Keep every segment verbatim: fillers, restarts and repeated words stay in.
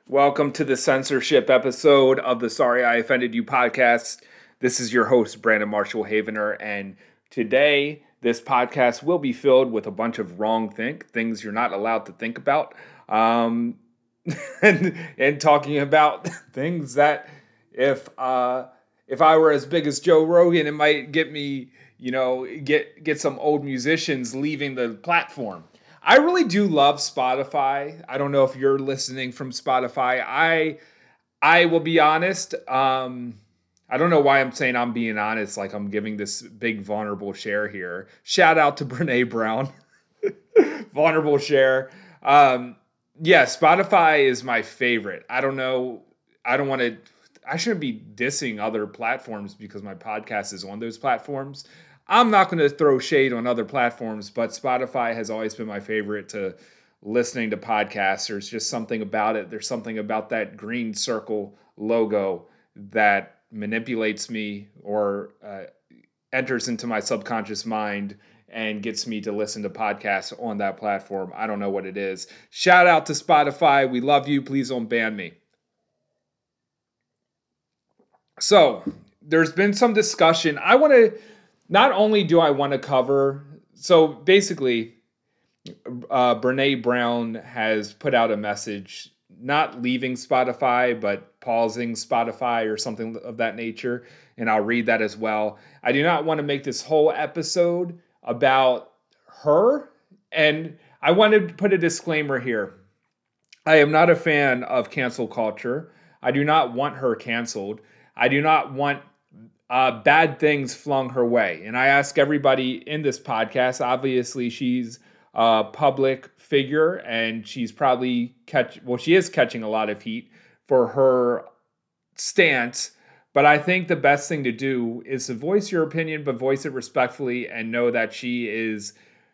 Welcome to the censorship episode of the Sorry I Offended You podcast. This is your host, Brandon Marshall Havener, and today this podcast will be filled with a bunch of wrong think, things you're not allowed to think about, um, and, and talking about things that if uh, if I were as big as Joe Rogan, it might get me, you know, get get some old musicians leaving the platform. I really do love Spotify. I don't know if you're listening from Spotify. I I will be honest. Um, I don't know why I'm saying I'm being honest, like I'm giving this big vulnerable share here. Shout out to Brene Brown. Vulnerable share. Um, yeah, Spotify is my favorite. I don't know. I don't want to. I shouldn't be dissing other platforms because my podcast is on those platforms. I'm not going to throw shade on other platforms, but Spotify has always been my favorite to listening to podcasts. There's just something about it. There's something about that green circle logo that manipulates me or uh, enters into my subconscious mind and gets me to listen to podcasts on that platform. I don't know what it is. Shout out to Spotify. We love you. Please don't ban me. So there's been some discussion. I want to, not only do I want to cover, so basically, uh, Brene Brown has put out a message, not leaving Spotify, but pausing Spotify or something of that nature. And I'll read that as well. I do not want to make this whole episode about her. And I want to put a disclaimer here. I am not a fan of cancel culture. I do not want her canceled. I do not want uh, bad things flung her way. And I ask everybody in this podcast, obviously she's a public figure and she's probably catch, well, she is catching a lot of heat for her stance. But I think the best thing to do is to voice your opinion, but voice it respectfully and know that she is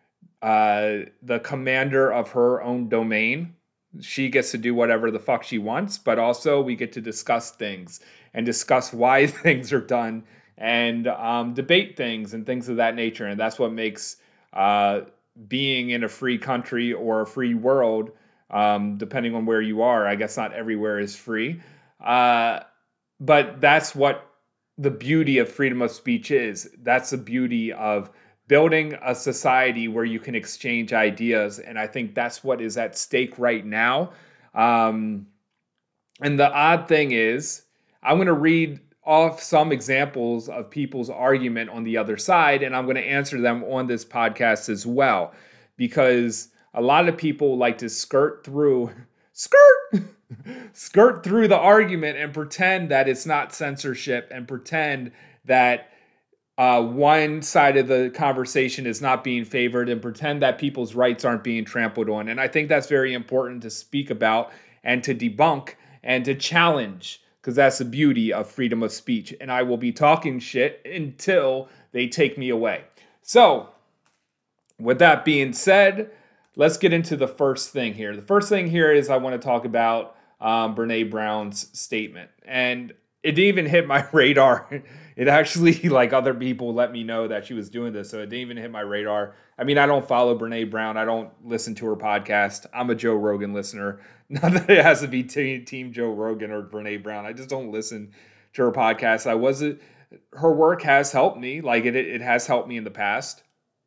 uh, the commander of her own domain. She gets to do whatever the fuck she wants, but also we get to discuss things and discuss why things are done and um, debate things and things of that nature. And that's what makes uh, being in a free country or a free world, um, depending on where you are. I guess not everywhere is free. Uh, but that's what the beauty of freedom of speech is. That's the beauty of building a society where you can exchange ideas. And I think that's what is at stake right now. Um, and the odd thing is, I'm going to read off some examples of people's argument on the other side, and I'm going to answer them on this podcast as well. Because a lot of people like to skirt through, skirt, skirt through the argument and pretend that it's not censorship and pretend that Uh, one side of the conversation is not being favored and pretend that people's rights aren't being trampled on. And I think that's very important to speak about and to debunk and to challenge, because that's the beauty of freedom of speech. And I will be talking shit until they take me away. So, with that being said, let's get into the first thing here. The first thing here is I want to talk about um, Brene Brown's statement. And it didn't even hit my radar. It actually, like other people let me know that she was doing this, so it didn't even hit my radar. I mean, I don't follow Brene Brown. I don't listen to her podcast. I'm a Joe Rogan listener. Not that it has to be team, team Joe Rogan or Brene Brown. I just don't listen to her podcast. I wasn't. Her work has helped me. Like it, it has helped me in the past.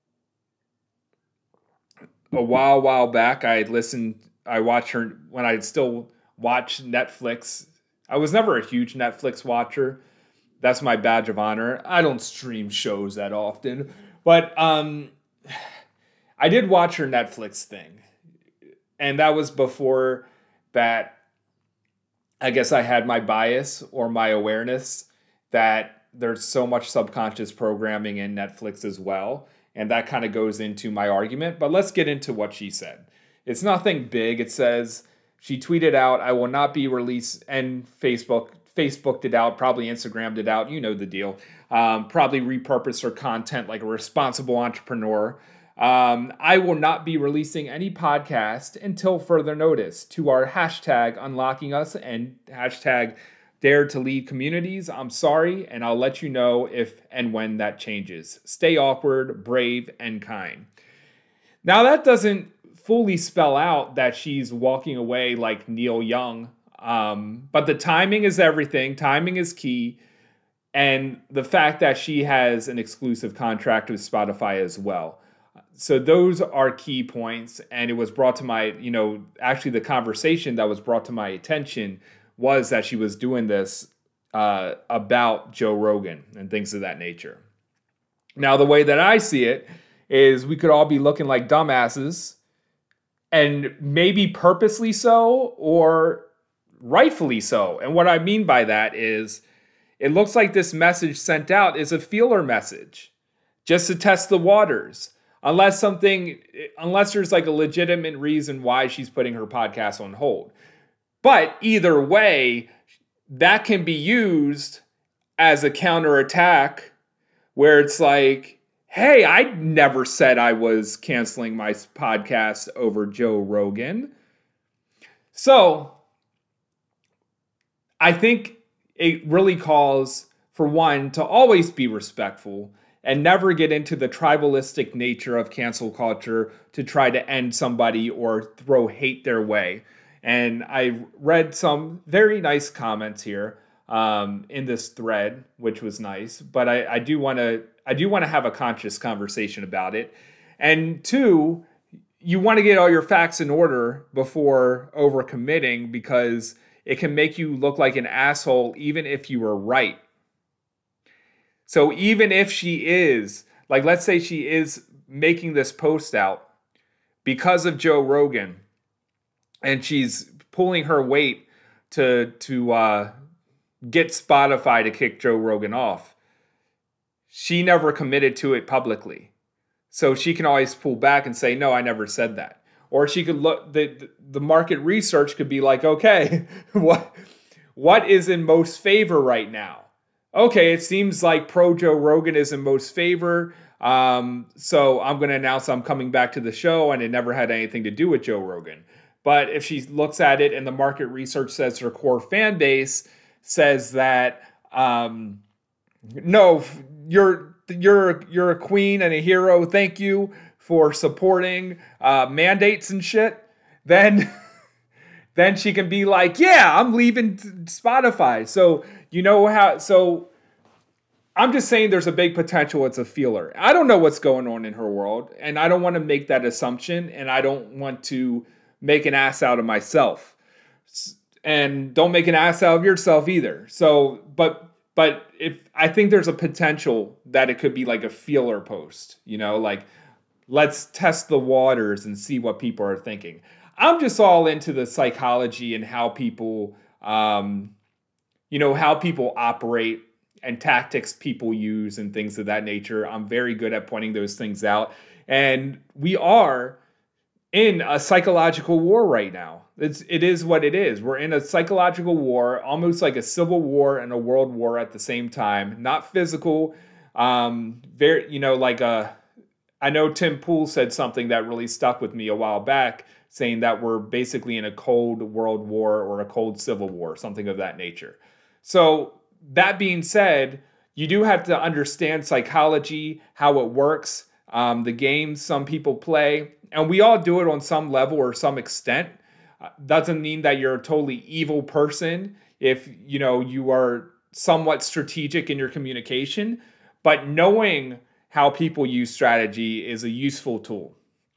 A while, while back, I had listened. I watched her when I still watched Netflix. I was never a huge Netflix watcher. That's my badge of honor. I don't stream shows that often. But um, I did watch her Netflix thing. And that was before that, I guess I had my bias or my awareness that there's so much subconscious programming in Netflix as well. And that kind of goes into my argument. But let's get into what she said. It's nothing big. It says, she tweeted out, I will not be released, and Facebook Facebooked it out, probably Instagrammed it out. You know the deal. Um, probably repurposed her content like a responsible entrepreneur. Um, I will not be releasing any podcast until further notice. To our hashtag unlocking us and hashtag dare to lead communities, I'm sorry, and I'll let you know if and when that changes. Stay awkward, brave, and kind. Now that doesn't fully spell out that she's walking away like Neil Young Um, but the timing is everything. Timing is key. And the fact that she has an exclusive contract with Spotify as well. So those are key points. And it was brought to my, you know, actually the conversation that was brought to my attention was that she was doing this uh, about Joe Rogan and things of that nature. Now, the way that I see it is we could all be looking like dumbasses, and maybe purposely so or rightfully so. And what I mean by that is it looks like this message sent out is a feeler message just to test the waters. Unless something, unless there's like a legitimate reason why she's putting her podcast on hold. But either way, that can be used as a counterattack where it's like, hey, I never said I was canceling my podcast over Joe Rogan. So I think it really calls for one to always be respectful and never get into the tribalistic nature of cancel culture to try to end somebody or throw hate their way. And I read some very nice comments here um, in this thread, which was nice. But I, I do want to I do want to have a conscious conversation about it. And two, you want to get all your facts in order before overcommitting, because it can make you look like an asshole even if you were right. So even if she is, like, let's say she is making this post out because of Joe Rogan, and she's pulling her weight to to uh, get Spotify to kick Joe Rogan off, she never committed to it publicly. So she can always pull back and say, no, I never said that. Or she could look, the, the market research could be like, okay, what what is in most favor right now? Okay, it seems like pro Joe Rogan is in most favor. Um, so I'm going to announce I'm coming back to the show, and it never had anything to do with Joe Rogan. But if she looks at it and the market research says her core fan base says that, um, no, you're you're you're a queen and a hero. Thank you for supporting uh, mandates and shit. Then, then she can be like, yeah, I'm leaving Spotify. So you know how. So I'm just saying, there's a big potential. It's a feeler. I don't know what's going on in her world, and I don't want to make that assumption, and I don't want to make an ass out of myself, and don't make an ass out of yourself either. So, but. But if I think there's a potential that it could be like a feeler post, you know, like let's test the waters and see what people are thinking. I'm just all into the psychology and how people, um, you know, how people operate and tactics people use and things of that nature. I'm very good at pointing those things out. And we are in a psychological war right now. It's, it is what it is. We're in a psychological war, almost like a civil war and a world war at the same time. Not physical. Um, very, you know, like a, I know Tim Pool said something that really stuck with me a while back, saying that we're basically in a cold world war or a cold civil war, something of that nature. So that being said, you do have to understand psychology, how it works, um, the games some people play, and we all do it on some level or some extent. Doesn't mean that you're a totally evil person if, you know, you are somewhat strategic in your communication, but knowing how people use strategy is a useful tool.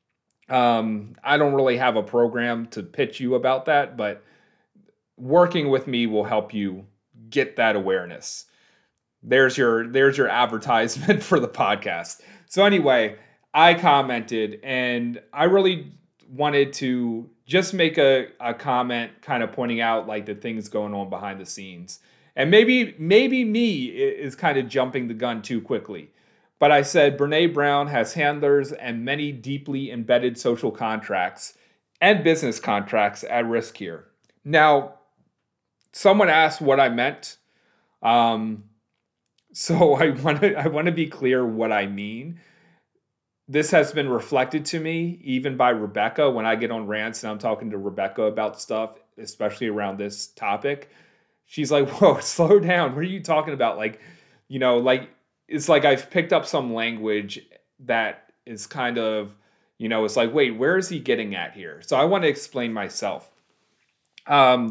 Um, I don't really have a program to pitch you about that, but working with me will help you get that awareness. There's your, there's your advertisement for the podcast. So anyway, I commented, and I really wanted to just make a, a comment kind of pointing out like the things going on behind the scenes. And maybe maybe me is kind of jumping the gun too quickly. But I said Brene Brown has handlers and many deeply embedded social contracts and business contracts at risk here. Now, someone asked what I meant. Um, so I want to I want to be clear what I mean. This has been reflected to me even by Rebecca when I get on rants and I'm talking to Rebecca about stuff, especially around this topic. She's like, whoa, slow down. What are you talking about? Like, you know, like, it's like I've picked up some language that is kind of, you know, it's like, wait, where is he getting at here? So I want to explain myself. Um,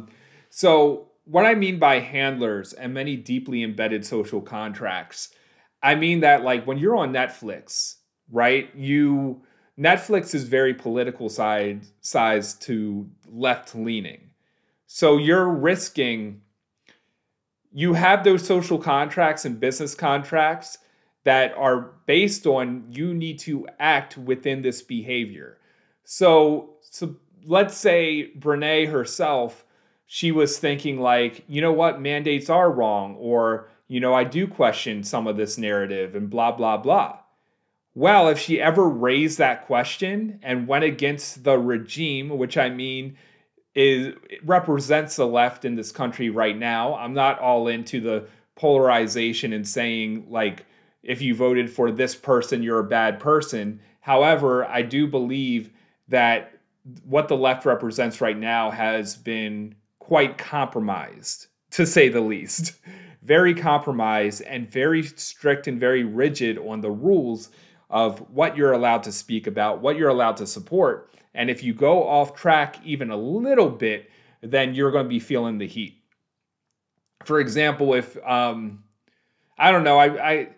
So, what I mean by handlers and many deeply embedded social contracts, I mean that like when you're on Netflix, right? You Netflix is very political side size to left leaning. So you're risking you have those social contracts and business contracts that are based on you need to act within this behavior. So, so let's say Brene herself, she was thinking like, you know what, mandates are wrong, or, you know, I do question some of this narrative and blah, blah, blah. Well, if she ever raised that question and went against the regime, which I mean is represents the left in this country right now. I'm not all into the polarization and saying like if you voted for this person you're a bad person. However, I do believe that what the left represents right now has been quite compromised, to say the least. Very compromised and very strict and very rigid on the rules of what you're allowed to speak about, what you're allowed to support. And if you go off track even a little bit, then you're going to be feeling the heat. For example, if um, I don't know, I, I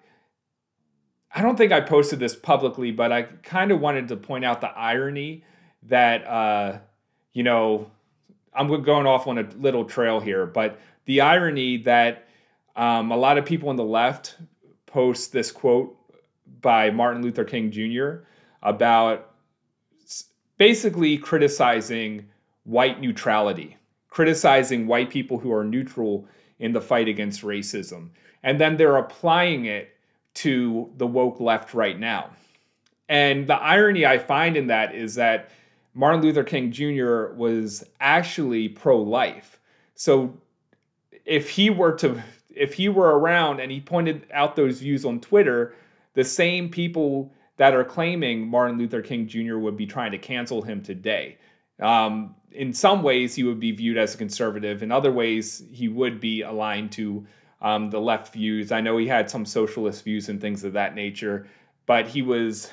I don't think I posted this publicly, but I kind of wanted to point out the irony that uh, you know I'm going off on a little trail here, but the irony that um, a lot of people on the left post this quote by Martin Luther King Junior about basically criticizing white neutrality, criticizing white people who are neutral in the fight against racism. And then they're applying it to the woke left right now. And the irony I find in that is that Martin Luther King Junior was actually pro-life. So if he were to, if he were around and he pointed out those views on Twitter, the same people that are claiming Martin Luther King Junior would be trying to cancel him today. Um, in some ways, he would be viewed as a conservative. In other ways, he would be aligned to um, the left views. I know he had some socialist views and things of that nature, but he was.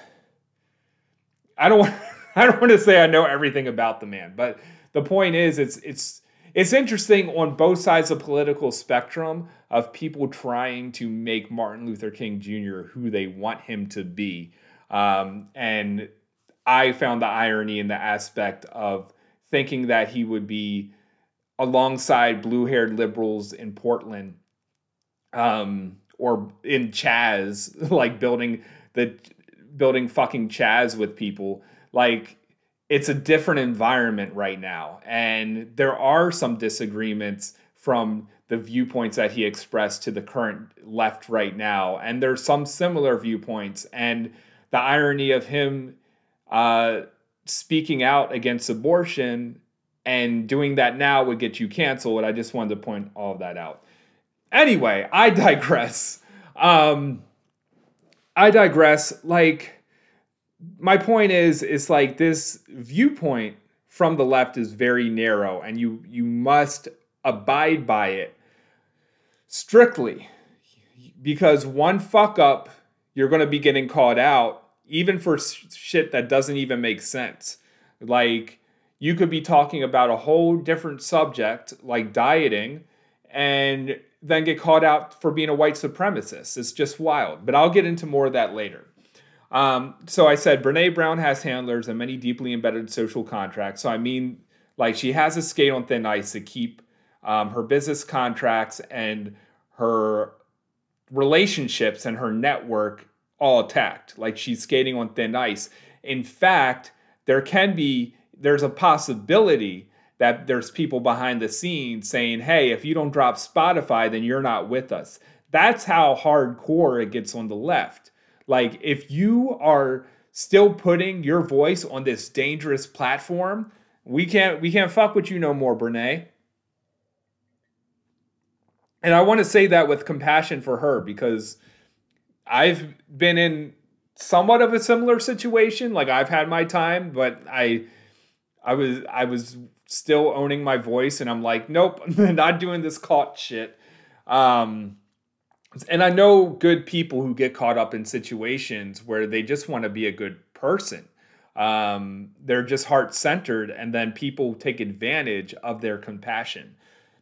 I don't want. I don't want to say I know everything about the man, but the point is, it's it's it's interesting on both sides of the political spectrum of people trying to make Martin Luther King Junior who they want him to be. Um, and I found the irony in the aspect of thinking that he would be alongside blue-haired liberals in Portland um, or in Chaz, like building the building fucking Chaz with people. Like, it's a different environment right now. And there are some disagreements from the viewpoints that he expressed to the current left right now. And there's some similar viewpoints. And the irony of him uh, speaking out against abortion and doing that now would get you canceled. I just wanted to point all of that out. Anyway, I digress. Um, I digress. Like, my point is, it's like this viewpoint from the left is very narrow, and you you must abide by it strictly, because one fuck up, you're going to be getting called out, even for shit that doesn't even make sense. Like, you could be talking about a whole different subject, like dieting, and then get called out for being a white supremacist. It's just wild. But I'll get into more of that later. Um, so I said Brene Brown has handlers and many deeply embedded social contracts. So I mean, like, she has to skate on thin ice to keep um, her business contracts and her relationships and her network all attacked. Like, she's skating on thin ice. In fact, there can be, there's a possibility that there's people behind the scenes saying, hey, if you don't drop Spotify, then you're not with us. That's how hardcore it gets on the left. Like, if you are still putting your voice on this dangerous platform, we can't we can't fuck with you no more, Brene. And I want to say that with compassion for her, because I've been in somewhat of a similar situation. Like, I've had my time, but I I was I was still owning my voice, and I'm like, nope, I'm not doing this caught shit. Um And I know good people who get caught up in situations where they just want to be a good person. Um, they're just heart-centered, and then people take advantage of their compassion.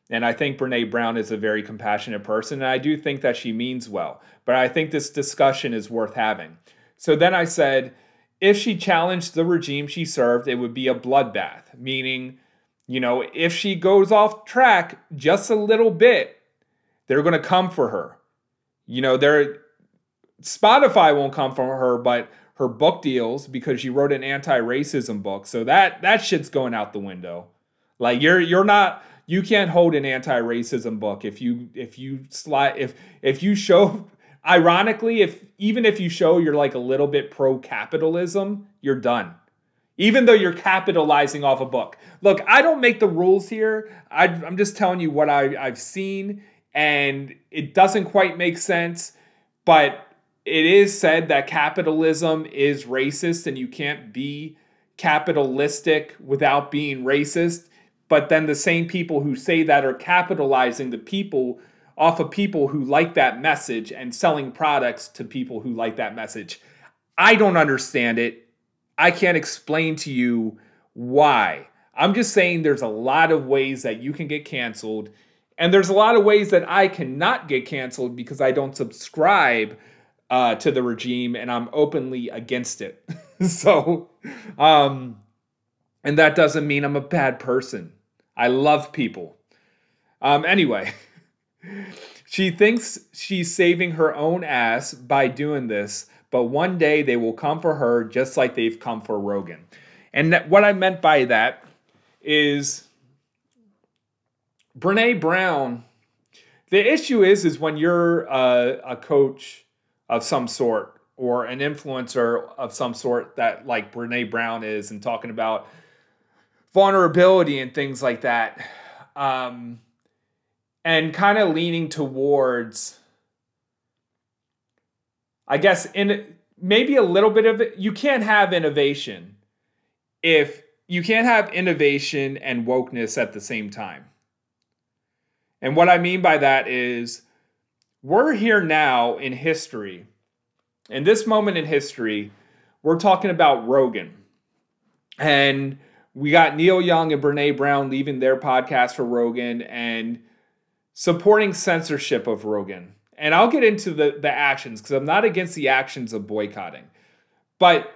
And I think Brene Brown is a very compassionate person. And I do think that she means well. But I think this discussion is worth having. So then I said, if she challenged the regime she served, it would be a bloodbath. Meaning, you know, if she goes off track just a little bit, they're going to come for her. You know, they're, Spotify won't come for her, but her book deals, because she wrote an anti-racism book. So that that shit's going out the window. Like you're you're not you can't hold an anti-racism book if you if you slide if if you show ironically if even if you show you're like a little bit pro-capitalism, you're done. Even though you're capitalizing off a book. Look, I don't make the rules here. I, I'm just telling you what I, I've seen, and it doesn't quite make sense, but it is said that capitalism is racist and you can't be capitalistic without being racist. But then the same people who say that are capitalizing the people off of people who like that message and selling products to people who like that message. I don't understand it. I can't explain to you why. I'm just saying there's a lot of ways that you can get canceled. And there's a lot of ways that I cannot get canceled because I don't subscribe uh, to the regime and I'm openly against it. so, um, and that doesn't mean I'm a bad person. I love people. Um, anyway, she thinks she's saving her own ass by doing this. But one day they will come for her just like they've come for Rogan. And that, what I meant by that is Brene Brown, the issue is, is when you're a, a coach of some sort or an influencer of some sort that like Brene Brown is and talking about vulnerability and things like that, um, and kind of leaning towards... I guess in maybe a little bit of it, you can't have innovation if you can't have innovation and wokeness at the same time. And what I mean by that is we're here now in history. In this moment in history, we're talking about Rogan. And we got Neil Young and Brene Brown leaving their podcast for Rogan and supporting censorship of Rogan. And I'll get into the, the actions because I'm not against the actions of boycotting. But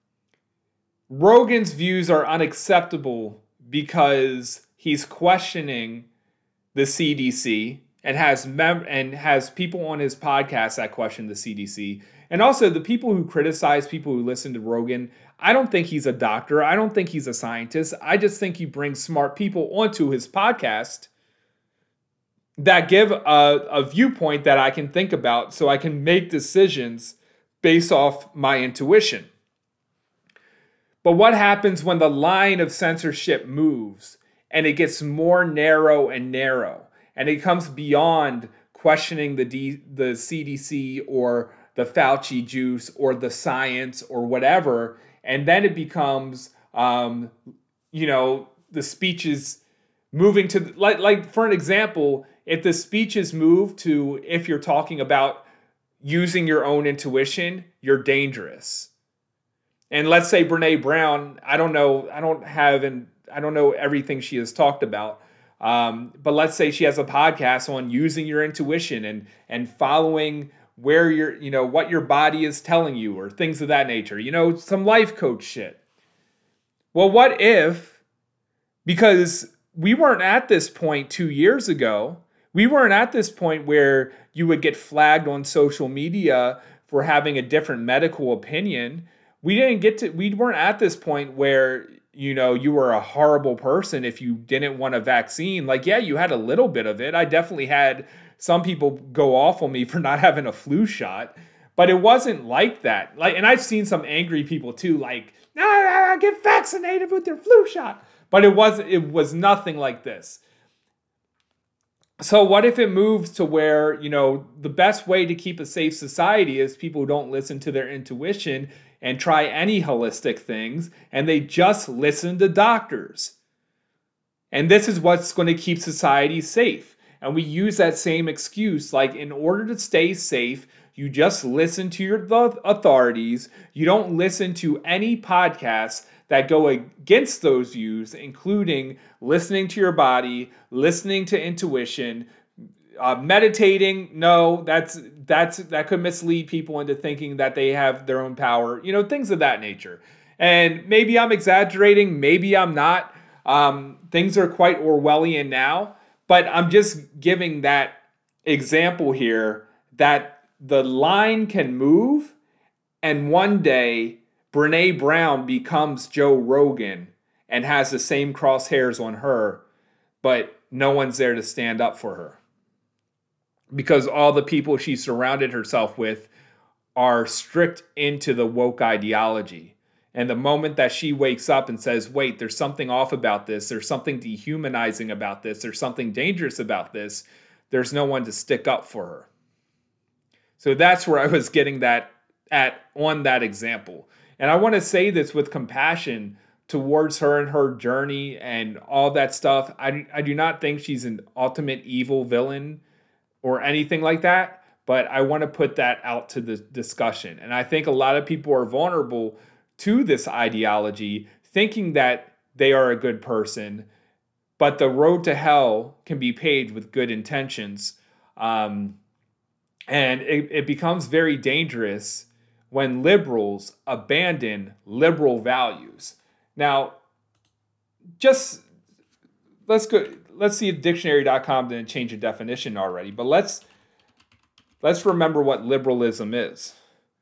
Rogan's views are unacceptable because he's questioning the C D C and has mem- and has people on his podcast that question the C D C. And also the people who criticize people who listen to Rogan, I don't think he's a doctor. I don't think he's a scientist. I just think he brings smart people onto his podcast that give a, a viewpoint that I can think about so I can make decisions based off my intuition. But what happens when the line of censorship moves and it gets more narrow and narrow and it comes beyond questioning the D, the C D C or the Fauci juice or the science or whatever, and then it becomes, um, you know, the speeches moving to, like, like for an example, if the speeches move to, if you're talking about using your own intuition, you're dangerous. And let's say Brene Brown, I don't know, I don't have, and I don't know everything she has talked about, um, but let's say she has a podcast on using your intuition and and following where you're, you know, what your body is telling you or things of that nature, you know, some life coach shit. Well, what if, because we weren't at this point two years ago, we weren't at this point where you would get flagged on social media for having a different medical opinion. We didn't get to, we weren't at this point where, you know, you were a horrible person if you didn't want a vaccine. Like, yeah, you had a little bit of it. I definitely had some people go off on me for not having a flu shot, but it wasn't like that. Like, and I've seen some angry people too, like, nah, get vaccinated with your flu shot. But it wasn't, it was nothing like this. So what if it moves to where, you know, the best way to keep a safe society is people who don't listen to their intuition and try any holistic things, and they just listen to doctors. And this is what's going to keep society safe. And we use that same excuse, like, in order to stay safe, you just listen to your the authorities. You don't listen to any podcasts that go against those views, including listening to your body, listening to intuition, uh, meditating. No, that's that's that could mislead people into thinking that they have their own power, you know, things of that nature. And maybe I'm exaggerating, maybe I'm not. Um, things are quite Orwellian now, but I'm just giving that example here that the line can move, and one day Brene Brown becomes Joe Rogan and has the same crosshairs on her, but no one's there to stand up for her because all the people she surrounded herself with are strict into the woke ideology. And the moment that she wakes up and says, wait, there's something off about this, there's something dehumanizing about this, there's something dangerous about this, there's no one to stick up for her. So that's where I was getting that at on that example. And I want to say this with compassion towards her and her journey and all that stuff. I, I do not think she's an ultimate evil villain or anything like that, but I want to put that out to the discussion. And I think a lot of people are vulnerable to this ideology, thinking that they are a good person, but the road to hell can be paved with good intentions. Um, and it, it becomes very dangerous when liberals abandon liberal values. Now, just let's go. Let's see if dictionary dot com didn't change the definition already, but let's let's remember what liberalism is.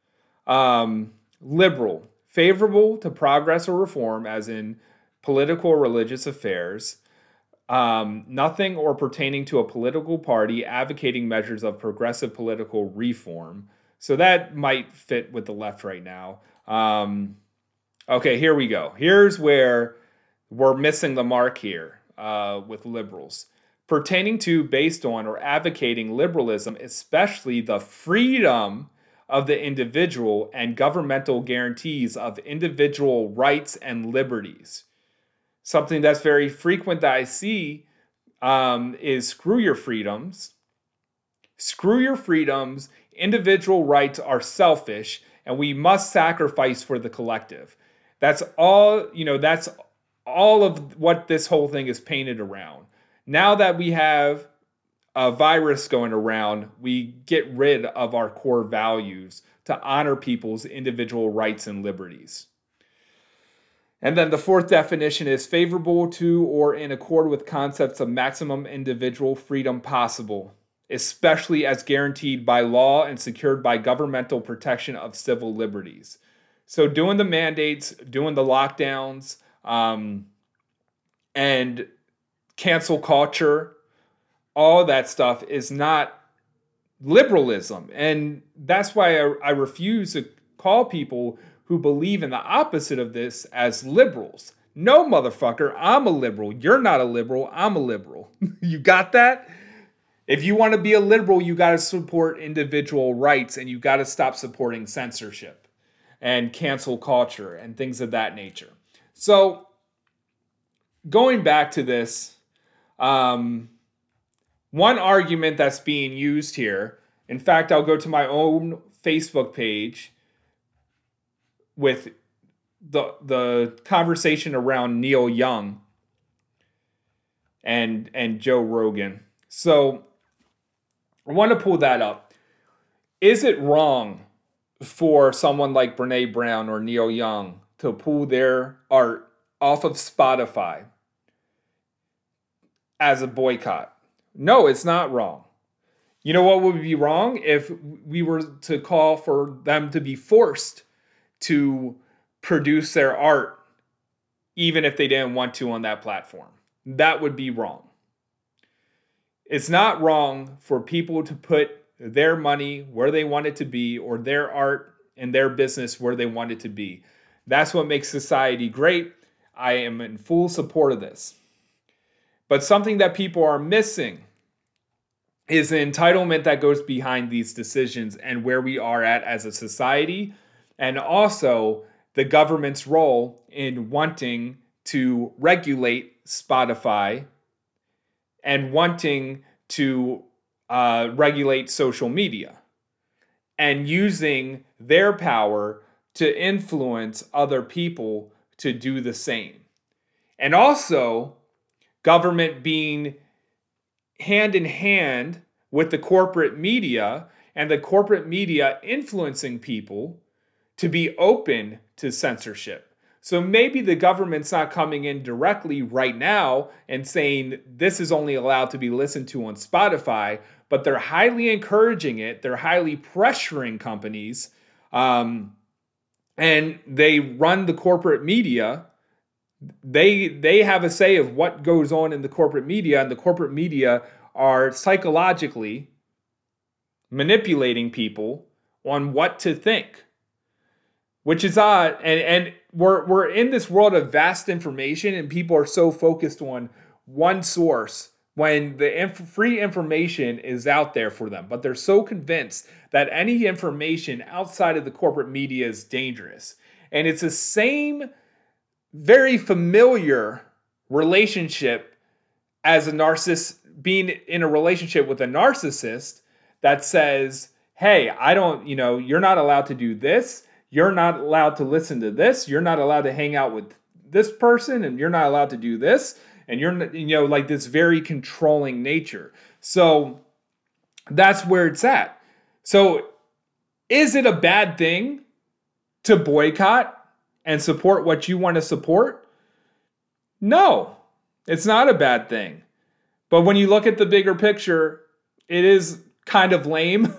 Um, liberal, favorable to progress or reform, as in political or religious affairs. Um, nothing or pertaining to a political party advocating measures of progressive political reform. So that might fit with the left right now. Um, okay, here we go. Here's where we're missing the mark here uh, with liberals. Pertaining to, based on, or advocating liberalism, especially the freedom of the individual and governmental guarantees of individual rights and liberties. Something that's very frequent that I see um, is screw your freedoms. Screw your freedoms. Individual rights are selfish, and we must sacrifice for the collective. That's all, you know, that's all of what this whole thing is painted around. Now that we have a virus going around, we get rid of our core values to honor people's individual rights and liberties. And then the fourth definition is favorable to or in accord with concepts of maximum individual freedom possible, especially as guaranteed by law and secured by governmental protection of civil liberties. So doing the mandates, doing the lockdowns, um, and cancel culture, all that stuff is not liberalism. And that's why I, I refuse to call people who believe in the opposite of this as liberals. No, motherfucker, I'm a liberal. You're not a liberal. I'm a liberal. You got that? If you want to be a liberal, you got to support individual rights, and you got to stop supporting censorship and cancel culture and things of that nature. So going back to this, um, one argument that's being used here, in fact, I'll go to my own Facebook page with the the conversation around Neil Young and and Joe Rogan. So I want to pull that up. Is it wrong for someone like Brene Brown or Neil Young to pull their art off of Spotify as a boycott? No, it's not wrong. You know what would be wrong? If we were to call for them to be forced to produce their art, even if they didn't want to on that platform. That would be wrong. It's not wrong for people to put their money where they want it to be, or their art and their business where they want it to be. That's what makes society great. I am in full support of this. But something that people are missing is the entitlement that goes behind these decisions and where we are at as a society, and also the government's role in wanting to regulate Spotify and wanting to uh, regulate social media and using their power to influence other people to do the same. And also, government being hand in hand with the corporate media, and the corporate media influencing people to be open to censorship. So maybe the government's not coming in directly right now and saying this is only allowed to be listened to on Spotify, but they're highly encouraging it. They're highly pressuring companies, um, and they run the corporate media. They they have a say of what goes on in the corporate media, and the corporate media are psychologically manipulating people on what to think, which is odd. And and we're we're in this world of vast information, and people are so focused on one source when the inf- free information is out there for them. But they're so convinced that any information outside of the corporate media is dangerous. And it's the same very familiar relationship as a narcissist, being in a relationship with a narcissist that says, hey, I don't, you know, you're not allowed to do this. You're not allowed to listen to this. You're not allowed to hang out with this person, and you're not allowed to do this. And you're, you know, like this very controlling nature. So that's where it's at. So is it a bad thing to boycott and support what you want to support? No, it's not a bad thing. But when you look at the bigger picture, it is kind of lame.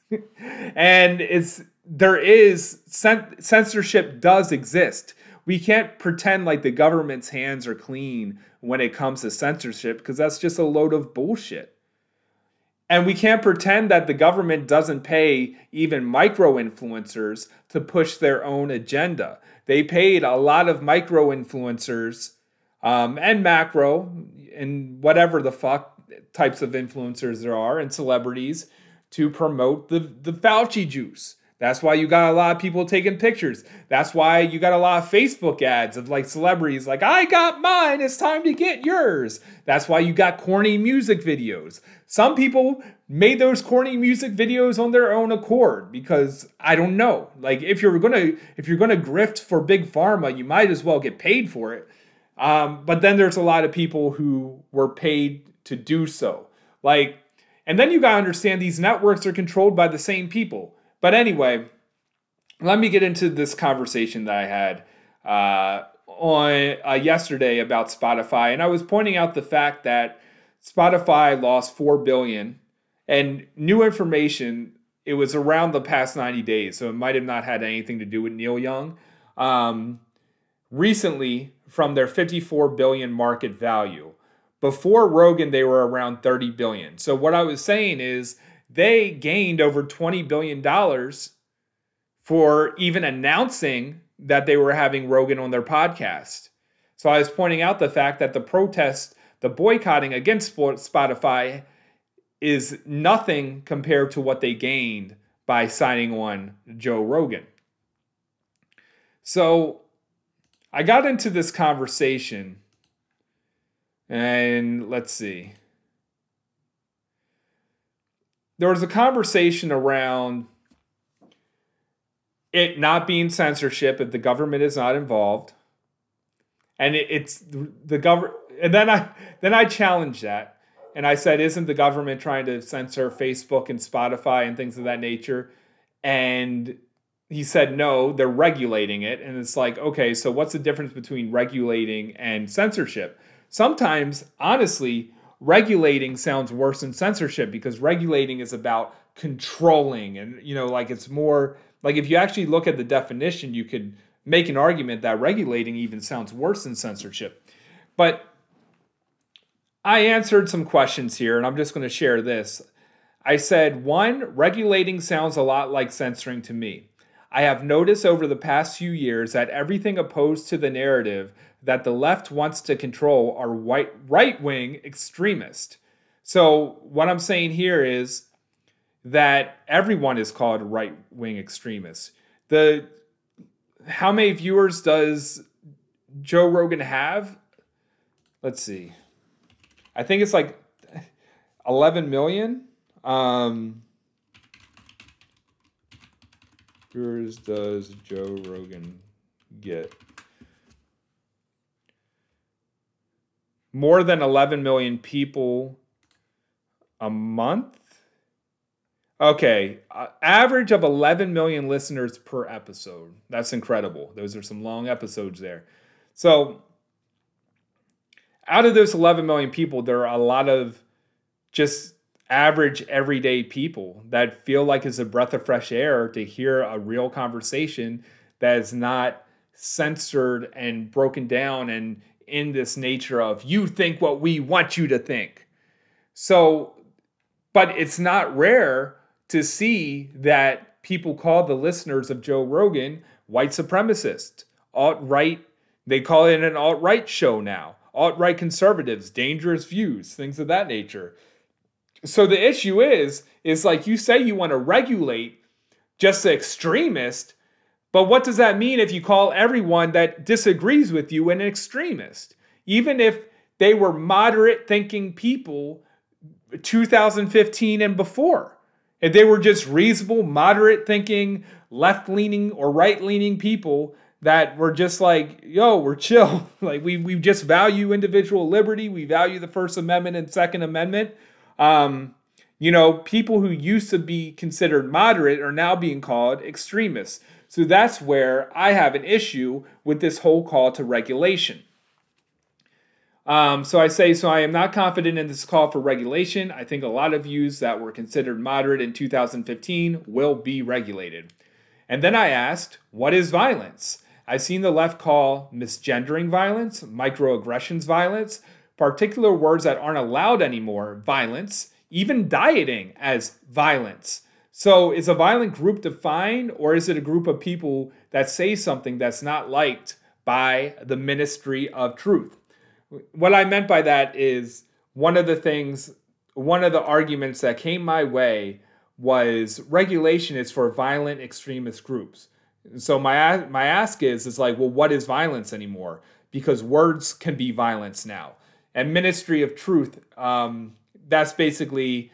And it's there is censorship does exist. We can't pretend like the government's hands are clean when it comes to censorship, because that's just a load of bullshit. And we can't pretend that the government doesn't pay even micro-influencers to push their own agenda. They paid a lot of micro-influencers um, and macro and whatever the fuck types of influencers there are and celebrities to promote the, the Fauci juice. That's why you got a lot of people taking pictures. That's why you got a lot of Facebook ads of like celebrities like, I got mine, it's time to get yours. That's why you got corny music videos. Some people made those corny music videos on their own accord because I don't know. Like if you're gonna if you're gonna grift for big pharma, you might as well get paid for it. Um, but then there's a lot of people who were paid to do so. Like, and then you gotta understand these networks are controlled by the same people. But anyway, let me get into this conversation that I had uh, on uh, yesterday about Spotify, and I was pointing out the fact that Spotify lost four billion dollars, and new information. It was around the past ninety days, so it might have not had anything to do with Neil Young. Um, recently, from their fifty-four billion dollars market value, before Rogan, they were around thirty billion dollars. So what I was saying is, they gained over twenty billion dollars for even announcing that they were having Rogan on their podcast. So I was pointing out the fact that the protest, the boycotting against Spotify is nothing compared to what they gained by signing on Joe Rogan. So I got into this conversation, and let's see. There was a conversation around it not being censorship if the government is not involved, and it, it's the government. And then I then I challenged that, and I said, "Isn't the government trying to censor Facebook and Spotify and things of that nature?" And he said, "No, they're regulating it." And it's like, okay, so what's the difference between regulating and censorship? Sometimes, honestly, regulating sounds worse than censorship, because regulating is about controlling, and you know, like it's more like if you actually look at the definition, you could make an argument that regulating even sounds worse than censorship. But I answered some questions here, and I'm just going to share this. I said, one, regulating sounds a lot like censoring to me. I have noticed over the past few years that everything opposed to the narrative that the left wants to control are white right-wing extremists. So what I'm saying here is that everyone is called right-wing extremists. The how many viewers does Joe Rogan have? Let's see. I think it's like eleven million. Um, viewers does Joe Rogan get? more than eleven million people a month. Okay, uh, average of eleven million listeners per episode. That's incredible. Those are some long episodes there. So out of those eleven million people, there are a lot of just average everyday people that feel like it's a breath of fresh air to hear a real conversation that is not censored and broken down and in this nature of you think what we want you to think. So, but it's not rare to see that people call the listeners of Joe Rogan white supremacist, alt-right. They call it an alt-right show now. Alt-right conservatives, dangerous views, things of that nature. So the issue is, is like you say you want to regulate just the extremist, but what does that mean if you call everyone that disagrees with you an extremist? Even if they were moderate thinking people two thousand fifteen and before. If they were just reasonable, moderate thinking, left-leaning or right-leaning people that were just like, yo, we're chill. Like we we just value individual liberty. We value the First Amendment and Second Amendment. Um, you know, people who used to be considered moderate are now being called extremists. So that's where I have an issue with this whole call to regulation. Um, so I say, so I am not confident in this call for regulation. I think a lot of views that were considered moderate in two thousand fifteen will be regulated. And then I asked, what is violence? I've seen the left call misgendering violence, microaggressions violence, particular words that aren't allowed anymore, violence, even dieting as violence. So is a violent group defined, or is it a group of people that say something that's not liked by the ministry of truth? What I meant by that is one of the things, one of the arguments that came my way was regulation is for violent extremist groups. So my my ask is, is like, well, what is violence anymore? Because words can be violence now. And ministry of truth, um, that's basically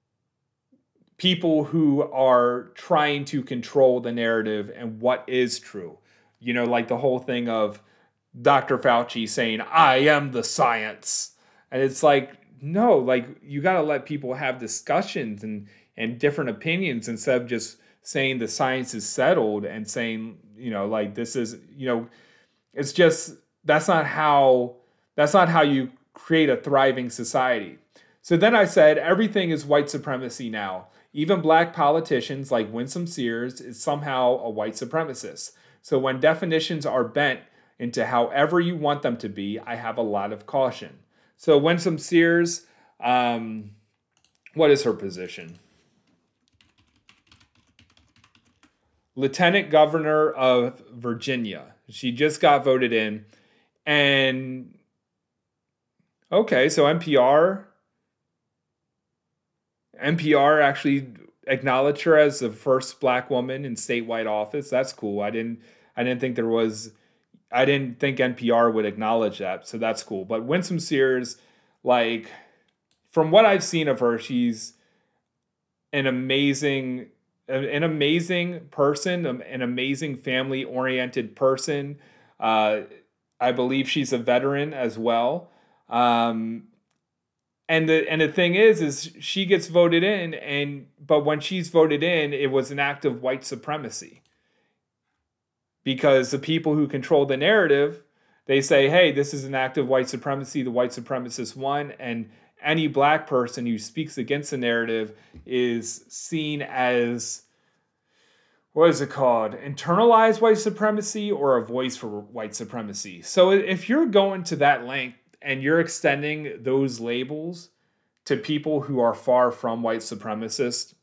people who are trying to control the narrative and what is true. You know, like the whole thing of Doctor Fauci saying, I am the science. And it's like, no, like you got to let people have discussions and, and different opinions instead of just saying the science is settled and saying, you know, like this is, you know, it's just, that's not how, that's not how you create a thriving society. So then I said, everything is white supremacy now. Even black politicians like Winsome Sears is somehow a white supremacist. So when definitions are bent into however you want them to be, I have a lot of caution. So Winsome Sears, um, what is her position? Lieutenant Governor of Virginia. She just got voted in. And okay, so N P R, N P R actually acknowledged her as the first black woman in statewide office. That's cool. I didn't I didn't think there was I didn't think N P R would acknowledge that, so that's cool. But Winsome Sears, like, from what I've seen of her, she's an amazing, an amazing person, an amazing family-oriented person. Uh, I believe she's a veteran as well. Um, and the and the thing is, is she gets voted in, and but when she's voted in, it was an act of white supremacy. Because the people who control the narrative, they say, hey, this is an act of white supremacy, the white supremacist won, and any black person who speaks against the narrative is seen as, what is it called? Internalized white supremacy or a voice for white supremacy. So if you're going to that length and you're extending those labels to people who are far from white supremacists,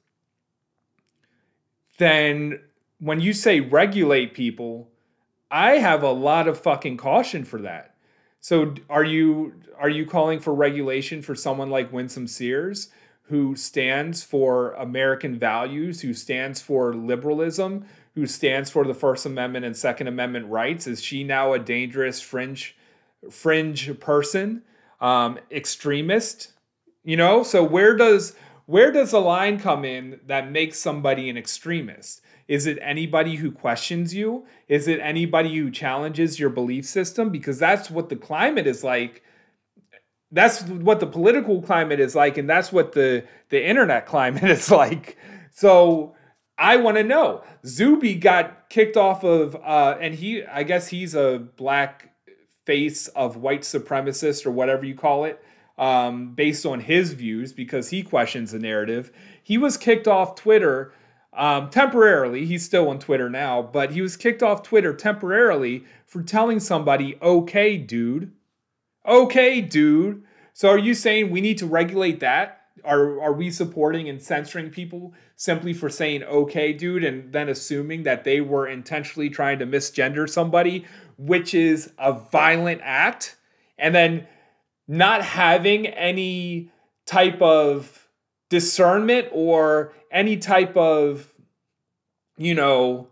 then when you say regulate people, I have a lot of fucking caution for that. So are you are you calling for regulation for someone like Winsome Sears, who stands for American values, who stands for liberalism, who stands for the First Amendment and Second Amendment rights? Is she now a dangerous fringe fringe person, um, extremist? You know, so where does where does the line come in that makes somebody an extremist? Is it anybody who questions you? Is it anybody who challenges your belief system? Because that's what the climate is like that's what the political climate is like, and that's what the the internet climate is like. So I want to know. Zuby got kicked off of, uh, and he, I guess he's a black face of white supremacist or whatever you call it, um, based on his views because he questions the narrative. He was kicked off Twitter um, temporarily. He's still on Twitter now, but he was kicked off Twitter temporarily for telling somebody, "Okay, dude." Okay, dude. So are you saying we need to regulate that? Are are we supporting and censoring people simply for saying okay, dude, and then assuming that they were intentionally trying to misgender somebody, which is a violent act, and then not having any type of discernment or any type of, you know,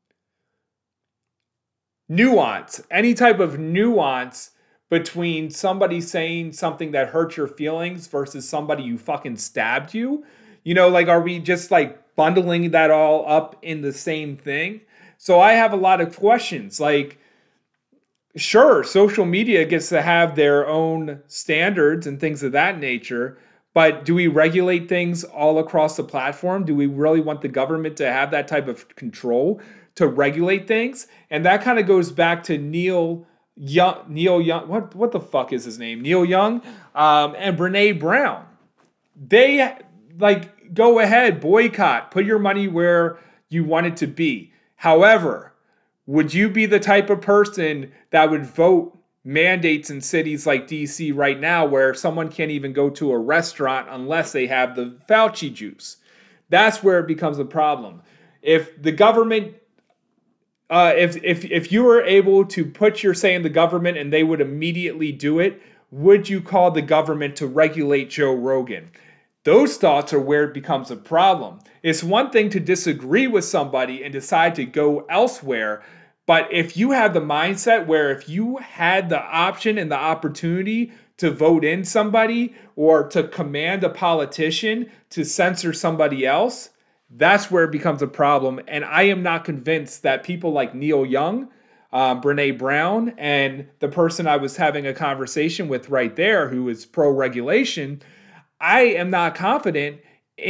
nuance, any type of nuance between somebody saying something that hurts your feelings versus somebody who fucking stabbed you? You know, like, are we just like bundling that all up in the same thing? So I have a lot of questions. Like, sure, social media gets to have their own standards and things of that nature, but do we regulate things all across the platform? Do we really want the government to have that type of control to regulate things? And that kind of goes back to Neil Young, Neil Young, what what the fuck is his name? Neil Young, um, and Brene Brown. They like go ahead, boycott, put your money where you want it to be. However, would you be the type of person that would vote mandates in cities like D C right now, where someone can't even go to a restaurant unless they have the Fauci juice? That's where it becomes a problem. If the government Uh, if if if you were able to put your say in the government and they would immediately do it, would you call the government to regulate Joe Rogan? Those thoughts are where it becomes a problem. It's one thing to disagree with somebody and decide to go elsewhere, but if you have the mindset where if you had the option and the opportunity to vote in somebody or to command a politician to censor somebody else, that's where it becomes a problem. And I am not convinced that people like Neil Young, uh, Brene Brown, and the person I was having a conversation with right there who is pro-regulation, I am not confident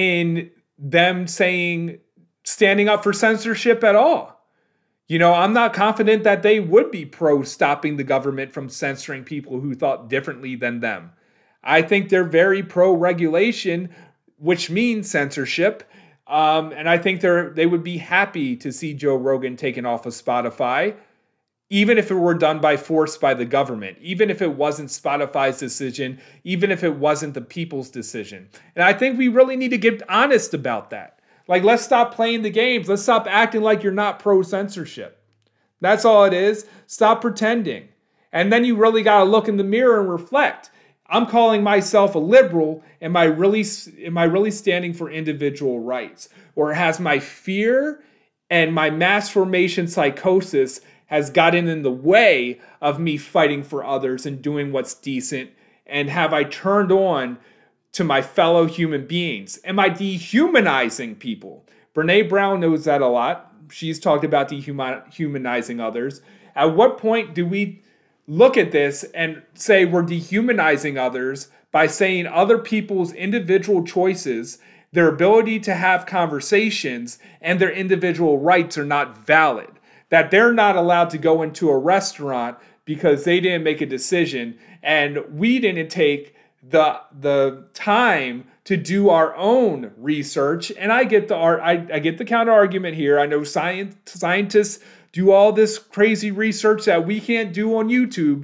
in them saying, standing up for censorship at all. You know, I'm not confident that they would be pro-stopping the government from censoring people who thought differently than them. I think they're very pro-regulation, which means censorship. Um, and I think they're they would be happy to see Joe Rogan taken off of Spotify, even if it were done by force by the government, even if it wasn't Spotify's decision, even if it wasn't the people's decision. And I think we really need to get honest about that. Like, let's stop playing the games. Let's stop acting like you're not pro-censorship. That's all it is. Stop pretending. And then you really got to look in the mirror and reflect. I'm calling myself a liberal. Am I really, am I really standing for individual rights? Or has my fear and my mass formation psychosis has gotten in the way of me fighting for others and doing what's decent? And have I turned on to my fellow human beings? Am I dehumanizing people? Brene Brown knows that a lot. She's talked about dehumanizing others. At what point do we look at this and say we're dehumanizing others by saying other people's individual choices, their ability to have conversations, and their individual rights are not valid? That they're not allowed to go into a restaurant because they didn't make a decision and we didn't take the the time to do our own research. And I get the art, I, I get the counter argument here. I know science scientists do all this crazy research that we can't do on YouTube.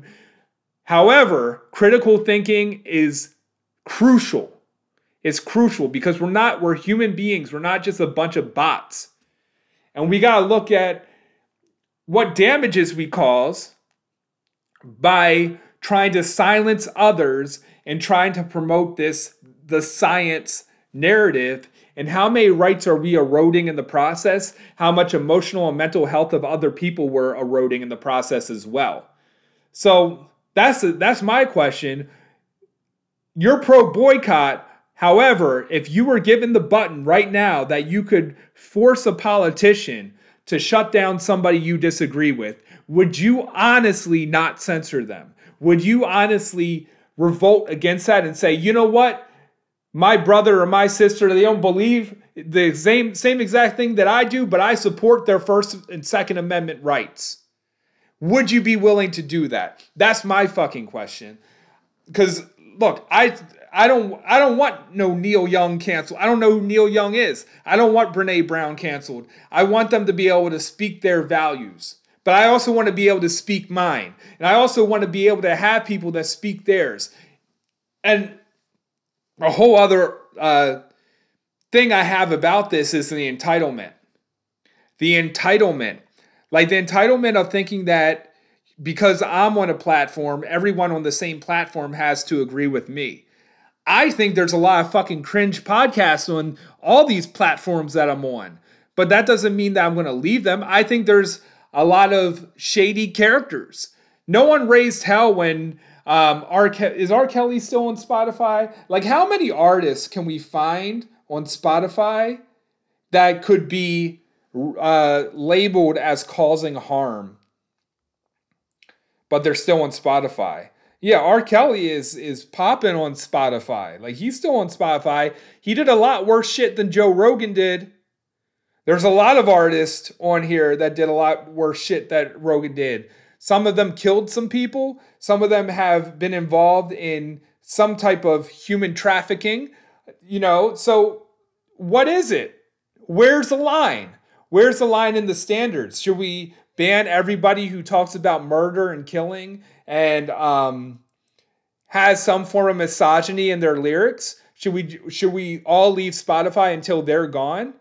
However, critical thinking is crucial. It's crucial because we're not, we're human beings. We're not just a bunch of bots. And we got to look at what damages we cause by trying to silence others and trying to promote this, the science narrative. And how many rights are we eroding in the process? How much emotional and mental health of other people we're eroding in the process as well? So that's that's my question. You're pro-boycott. However, if you were given the button right now that you could force a politician to shut down somebody you disagree with, would you honestly not censor them? Would you honestly revolt against that and say, you know what? My brother or my sister, they don't believe the same, same exact thing that I do, but I support their First and Second Amendment rights. Would you be willing to do that? That's my fucking question. Because look, I I don't I don't want no Neil Young canceled. I don't know who Neil Young is. I don't want Brene Brown canceled. I want them to be able to speak their values. But I also want to be able to speak mine. And I also want to be able to have people that speak theirs. And a whole other uh, thing I have about this is the entitlement. The entitlement. Like the entitlement of thinking that because I'm on a platform, everyone on the same platform has to agree with me. I think there's a lot of fucking cringe podcasts on all these platforms that I'm on. But that doesn't mean that I'm going to leave them. I think there's a lot of shady characters. No one raised hell when um, R. Ke- is R. Kelly still on Spotify? Like, how many artists can we find on Spotify that could be uh, labeled as causing harm, but they're still on Spotify? Yeah, R. Kelly is is popping on Spotify. Like, he's still on Spotify. He did a lot worse shit than Joe Rogan did. There's a lot of artists on here that did a lot worse shit that Rogan did. Some of them killed some people. Some of them have been involved in some type of human trafficking. You know, so what is it? Where's the line? Where's the line in the standards? Should we ban everybody who talks about murder and killing and um, has some form of misogyny in their lyrics? Should we should we all leave Spotify until they're gone?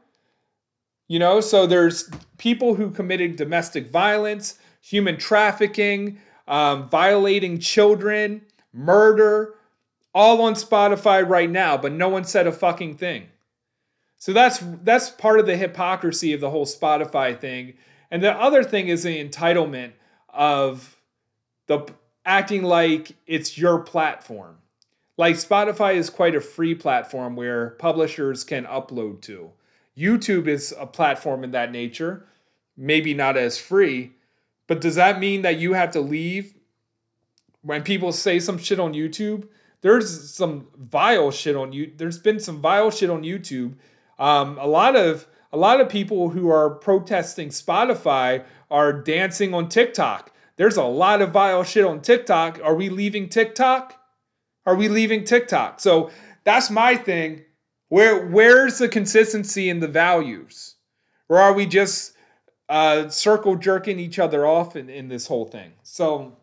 You know, so there's people who committed domestic violence, human trafficking, um, violating children, murder, all on Spotify right now, but no one said a fucking thing. So that's that's part of the hypocrisy of the whole Spotify thing. And the other thing is the entitlement of the acting like it's your platform. Like, Spotify is quite a free platform where publishers can upload to. YouTube is a platform in that nature, maybe not as free, but does that mean that you have to leave when people say some shit on YouTube? There's some vile shit on you. There's been some vile shit on YouTube. Um, a lot of a lot of people who are protesting Spotify are dancing on TikTok. There's a lot of vile shit on TikTok. Are we leaving TikTok? Are we leaving TikTok? So that's my thing. Where where's the consistency in the values? Or are we just uh, circle jerking each other off in, in this whole thing? So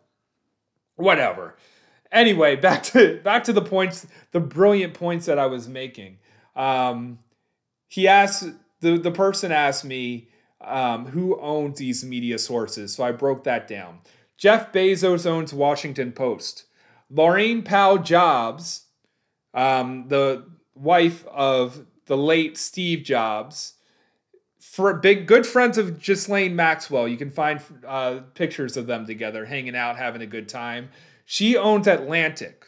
whatever. Anyway, back to back to the points, the brilliant points that I was making. Um, he asked the the person asked me um, who owns these media sources, so I broke that down. Jeff Bezos owns Washington Post. Laurene Powell Jobs, um, the wife of the late Steve Jobs, for big good friends of Ghislaine Maxwell. You can find uh, pictures of them together, hanging out, having a good time. She owns Atlantic.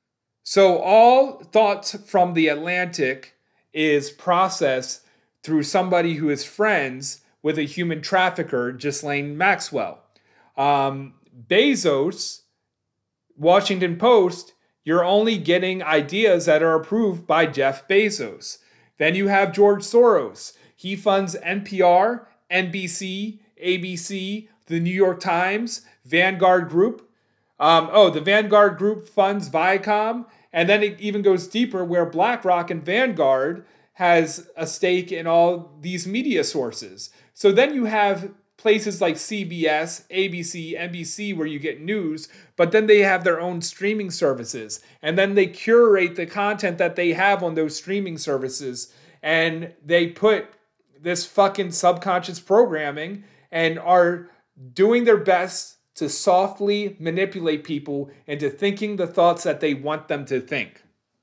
So all thoughts from the Atlantic is processed through somebody who is friends with a human trafficker, Ghislaine Maxwell. Um, Bezos, Washington Post, you're only getting ideas that are approved by Jeff Bezos. Then you have George Soros. He funds N P R, N B C, A B C, the New York Times, Vanguard Group. Um, oh, the Vanguard Group funds Viacom. And then it even goes deeper where BlackRock and Vanguard has a stake in all these media sources. So then you have places like C B S, A B C, N B C where you get news, but then they have their own streaming services. And then they curate the content that they have on those streaming services. And they put this fucking subconscious programming and are doing their best to softly manipulate people into thinking the thoughts that they want them to think.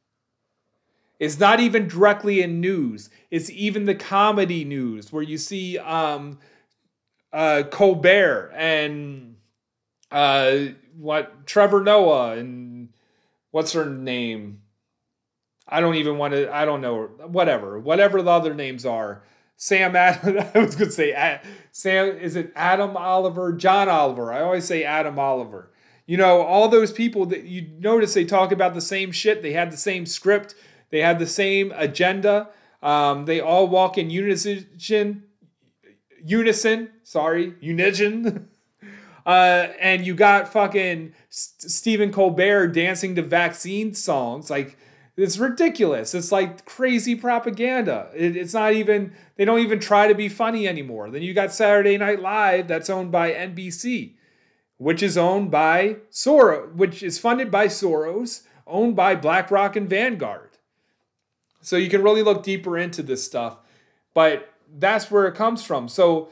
It's not even directly in news. It's even the comedy news where you see um, uh, Colbert and uh, what Trevor Noah and what's her name? I don't even want to, I don't know, whatever. Whatever the other names are. Sam, Ad- I was going to say, Sam, is it Adam Oliver? John Oliver. I always say Adam Oliver. You know, all those people that you notice, they talk about the same shit. They had the same script. They had the same agenda. Um, they all walk in unison. Unison, sorry, unison. Uh, and you got fucking S- Stephen Colbert dancing to vaccine songs. Like, it's ridiculous. It's like crazy propaganda. It, it's not even, they don't even try to be funny anymore. Then you got Saturday Night Live, that's owned by N B C, which is owned by Soros, which is funded by Soros, owned by BlackRock and Vanguard. So you can really look deeper into this stuff. But that's where it comes from. So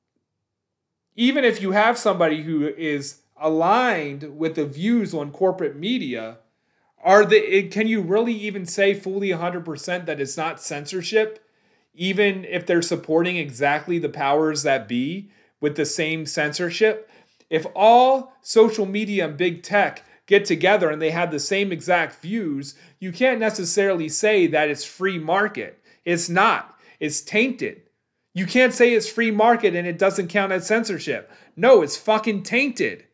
even if you have somebody who is aligned with the views on corporate media, are the can you really even say fully one hundred percent that it's not censorship, even if they're supporting exactly the powers that be with the same censorship? If all social media and big tech get together and they have the same exact views, you can't necessarily say that it's free market. It's not. It's tainted. You can't say it's free market and it doesn't count as censorship. No, it's fucking tainted.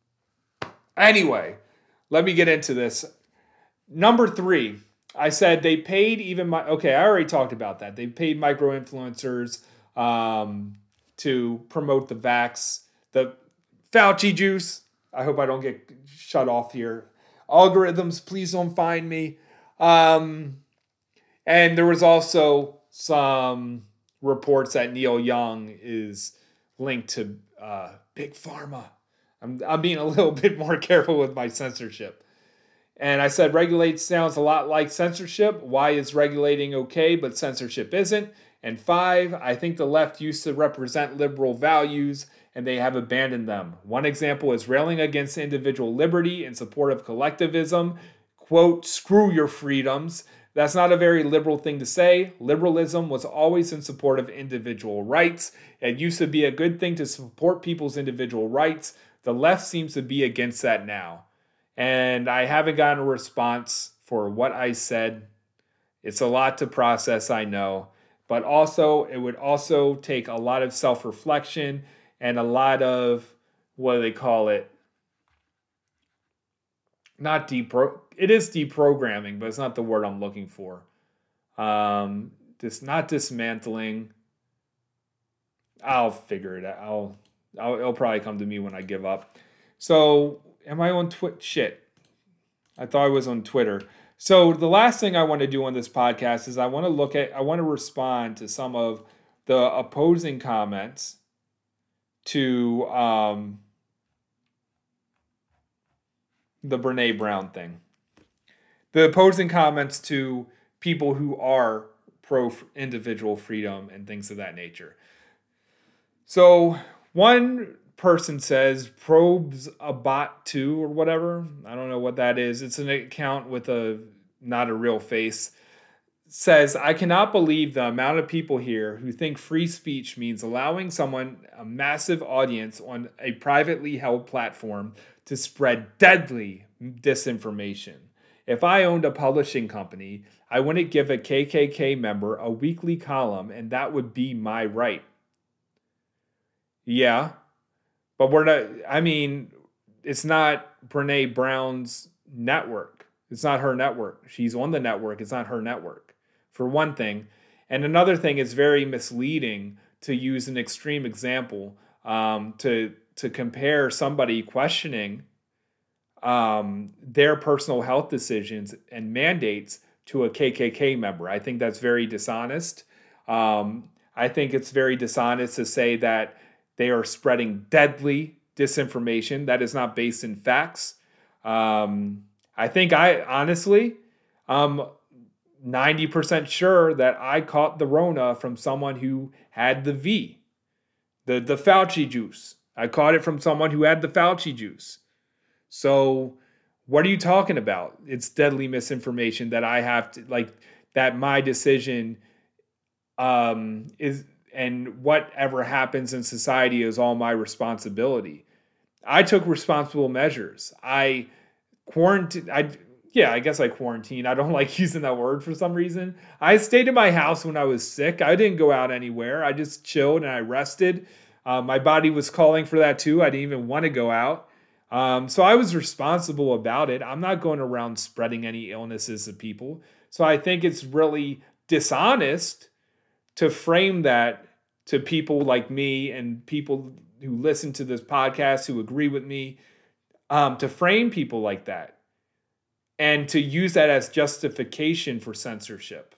Anyway, let me get into this. Number three, I said they paid even my, okay, I already talked about that. They paid micro-influencers um, to promote the vax, the Fauci juice. I hope I don't get shut off here. Algorithms, please don't find me. Um, and there was also some reports that Neil Young is linked to uh, Big Pharma. I'm, I'm being a little bit more careful with my censorship. And I said regulate sounds a lot like censorship. Why is regulating okay, but censorship isn't? And five, I think the left used to represent liberal values and they have abandoned them. One example is railing against individual liberty in support of collectivism. Quote, screw your freedoms. That's not a very liberal thing to say. Liberalism was always in support of individual rights. It used to be a good thing to support people's individual rights. The left seems to be against that now. And I haven't gotten a response for what I said. It's a lot to process, I know. But also, it would also take a lot of self-reflection and a lot of, what do they call it? Not depro. It is deprogramming, but it's not the word I'm looking for. Um, just not dismantling. I'll figure it out. I'll, I'll. It'll probably come to me when I give up. So, am I on Twitter? Shit. I thought I was on Twitter. So the last thing I want to do on this podcast is I want to look at. I want to respond to some of the opposing comments to um, the Brene Brown thing. The opposing comments to people who are pro individual freedom and things of that nature. So one person says probes a bot two or whatever. I don't know what that is. It's an account with a not a real face. Says, I cannot believe the amount of people here who think free speech means allowing someone, a massive audience on a privately held platform, to spread deadly disinformation. If I owned a publishing company, I wouldn't give a K K K member a weekly column, and that would be my right. Yeah, but we're not, I mean, it's not Brene Brown's network. It's not her network. She's on the network. It's not her network, for one thing. And another thing, is very misleading to use an extreme example um, to, to compare somebody questioning um, their personal health decisions and mandates to a K K K member. I think that's very dishonest. Um, I think it's very dishonest to say that they are spreading deadly disinformation that is not based in facts. Um, I think I honestly, um, ninety percent sure that I caught the Rona from someone who had the V, the, the Fauci juice. I caught it from someone who had the Fauci juice. So what are you talking about? It's deadly misinformation that I have to, like, that my decision um, is, and whatever happens in society is all my responsibility. I took responsible measures. I quarantined, I, yeah, I guess I quarantined. I don't like using that word for some reason. I stayed in my house when I was sick. I didn't go out anywhere. I just chilled and I rested. Uh, my body was calling for that too. I didn't even want to go out. Um, so I was responsible about it. I'm not going around spreading any illnesses to people. So I think it's really dishonest to frame that to people like me and people who listen to this podcast who agree with me, um, to frame people like that and to use that as justification for censorship.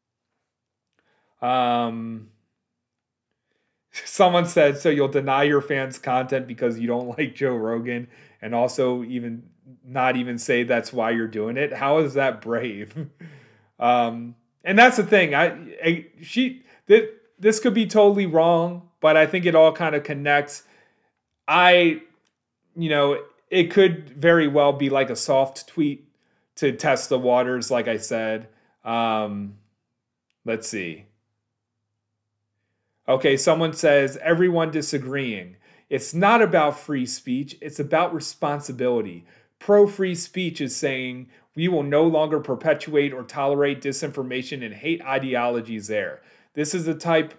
Um, someone said, so you'll deny your fans content because you don't like Joe Rogan, and also even not even say that's why you're doing it. How is that brave? um, and that's the thing. I, I she this, this could be totally wrong, but I think it all kind of connects. I, you know, it could very well be like a soft tweet to test the waters, like I said. Um, let's see. Okay, someone says, everyone disagreeing. It's not about free speech, it's about responsibility. Pro-free speech is saying we will no longer perpetuate or tolerate disinformation and hate ideologies there. This is the type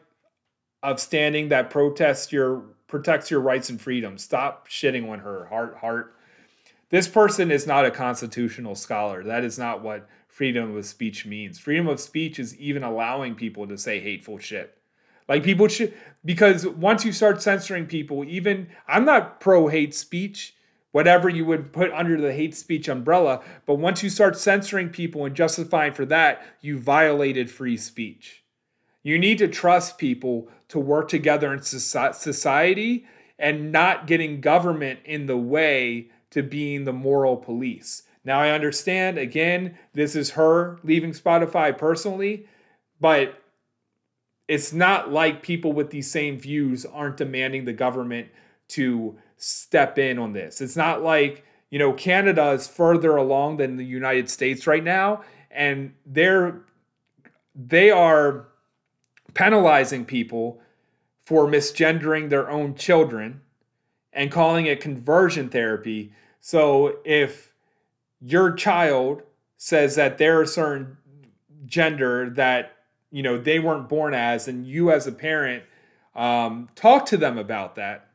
of standing that protests your protects your rights and freedoms. Stop shitting on her. Heart, heart. This person is not a constitutional scholar. That is not what freedom of speech means. Freedom of speech is even allowing people to say hateful shit. Like people should, because once you start censoring people, even, I'm not pro hate speech, whatever you would put under the hate speech umbrella, but once you start censoring people and justifying for that, you violated free speech. You need to trust people to work together in society and not getting government in the way to being the moral police. Now, I understand, again, this is her leaving Spotify personally, but it's not like people with these same views aren't demanding the government to step in on this. It's not like, you know, Canada is further along than the United States right now, and they're they are penalizing people for misgendering their own children and calling it conversion therapy. So if your child says that they're a certain gender that, you know, they weren't born as, and you as a parent um, talk to them about that,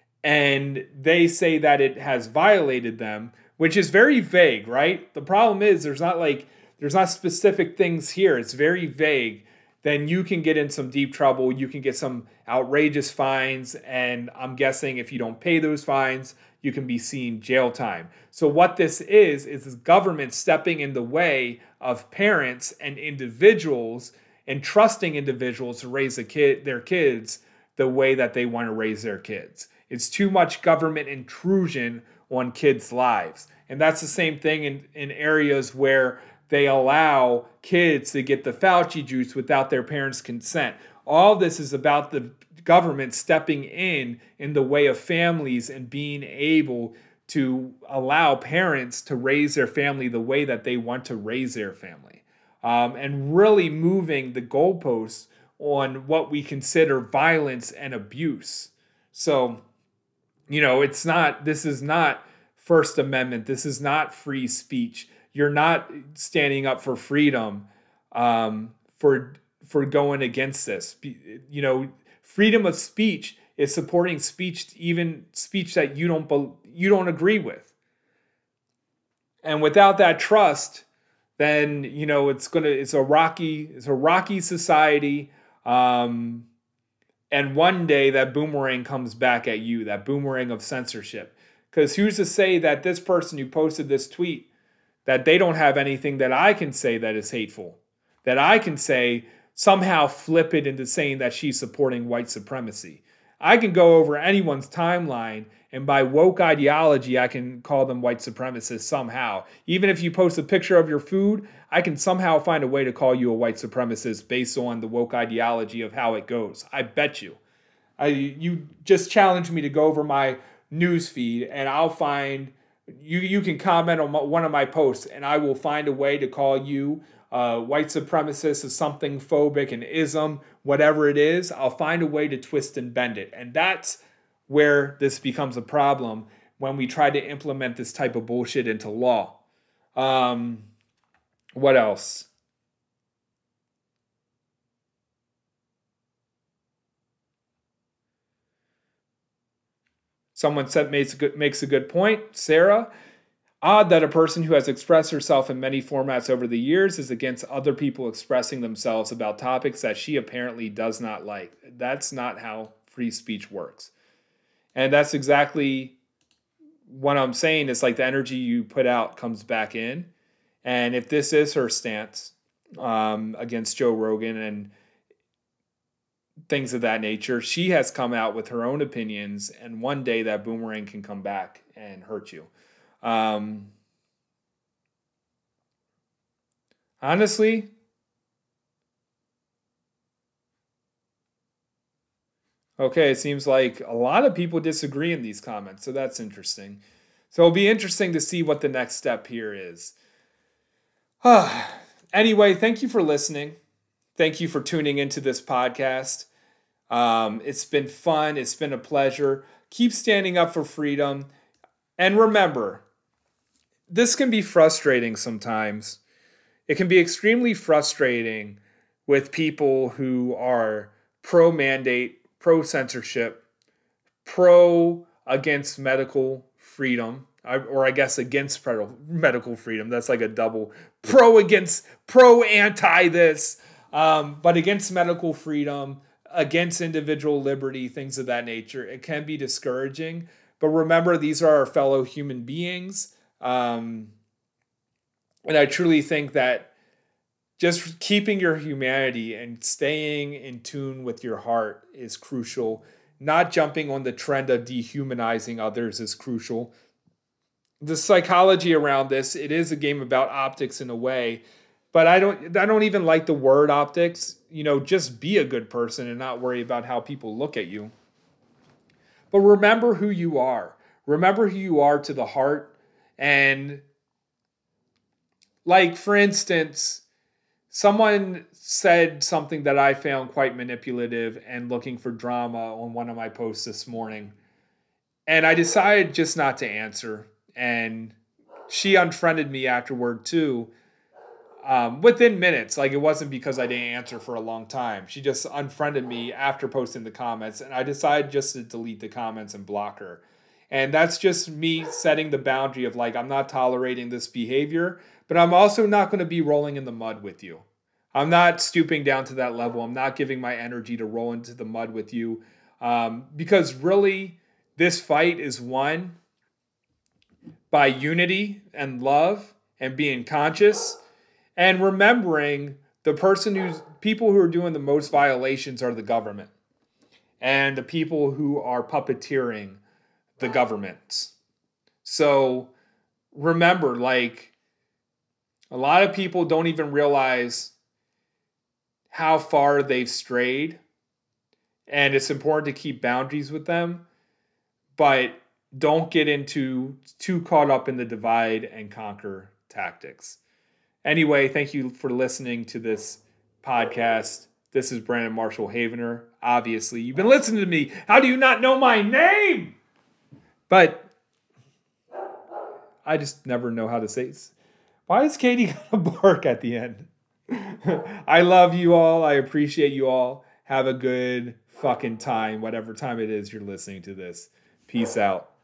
and they say that it has violated them, which is very vague, right? The problem is there's not like, there's not specific things here. It's very vague. Then you can get in some deep trouble. You can get some outrageous fines. And I'm guessing if you don't pay those fines, you can be seen jail time. So what this is, is the government stepping in the way of parents and individuals and trusting individuals to raise a kid, their kids the way that they want to raise their kids. It's too much government intrusion on kids' lives. And that's the same thing in, in areas where they allow kids to get the Fauci juice without their parents' consent. All this is about the government stepping in in the way of families and being able to allow parents to raise their family the way that they want to raise their family. Um, and really moving the goalposts on what we consider violence and abuse. So, you know, it's not, this is not First Amendment. This is not free speech. You're not standing up for freedom um, for, for going against this. You know, freedom of speech is supporting speech, even speech that you don't, you don't agree with. And without that trust, then, you know, it's gonna, it's a rocky, it's a rocky society. Um, and one day that boomerang comes back at you, that boomerang of censorship. Because who's to say that this person who posted this tweet, that they don't have anything that I can say that is hateful, that I can say somehow flip it into saying that she's supporting white supremacy. I can go over anyone's timeline, and by woke ideology, I can call them white supremacists somehow. Even if you post a picture of your food, I can somehow find a way to call you a white supremacist based on the woke ideology of how it goes. I bet you. I, you just challenge me to go over my news feed, and I'll find, you, you can comment on one of my posts, and I will find a way to call you uh, white supremacist or something phobic, an ism, whatever it is. I'll find a way to twist and bend it. And that's where this becomes a problem when we try to implement this type of bullshit into law. Um, what else? Someone said makes a good, makes a good point. Sarah, odd that a person who has expressed herself in many formats over the years is against other people expressing themselves about topics that she apparently does not like. That's not how free speech works. And that's exactly what I'm saying. It's like the energy you put out comes back in. And if this is her stance um, against Joe Rogan and things of that nature, she has come out with her own opinions, and one day that boomerang can come back and hurt you. Um, honestly, okay, it seems like a lot of people disagree in these comments, so that's interesting. So it'll be interesting to see what the next step here is. Anyway, thank you for listening. Thank you for tuning into this podcast. Um, it's been fun. It's been a pleasure. Keep standing up for freedom. And remember, this can be frustrating sometimes. It can be extremely frustrating with people who are pro-mandate, pro-censorship, pro against medical freedom, or I guess against medical freedom. That's like a double pro against, pro anti this, um, but against medical freedom, against individual liberty, things of that nature. It can be discouraging, but remember, these are our fellow human beings. Um, and I truly think that just keeping your humanity and staying in tune with your heart is crucial. Not jumping on the trend of dehumanizing others is crucial. The psychology around this, it is a game about optics in a way, but I don't I don't even like the word optics. You know, just be a good person and not worry about how people look at you. But remember who you are. Remember who you are to the heart. And like, for instance, someone said something that I found quite manipulative and looking for drama on one of my posts this morning. And I decided just not to answer. And she unfriended me afterward too, um, within minutes. Like, it wasn't because I didn't answer for a long time. She just unfriended me after posting the comments. And I decided just to delete the comments and block her. And that's just me setting the boundary of like, I'm not tolerating this behavior, but I'm also not going to be rolling in the mud with you. I'm not stooping down to that level. I'm not giving my energy to roll into the mud with you. Um, because really, this fight is won by unity and love and being conscious and remembering the person who's people who are doing the most violations are the government and the people who are puppeteering the governments. So remember, like, a lot of people don't even realize how far they've strayed, and it's important to keep boundaries with them, but don't get into too caught up in the divide and conquer tactics. Anyway, thank you for listening to this podcast. This is Brandon Marshall Havener. Obviously, you've been listening to me. How do you not know my name? But I just never know how to say it. Why is Katie gonna bark at the end? I love you all. I appreciate you all. Have a good fucking time, whatever time it is you're listening to this. Peace out.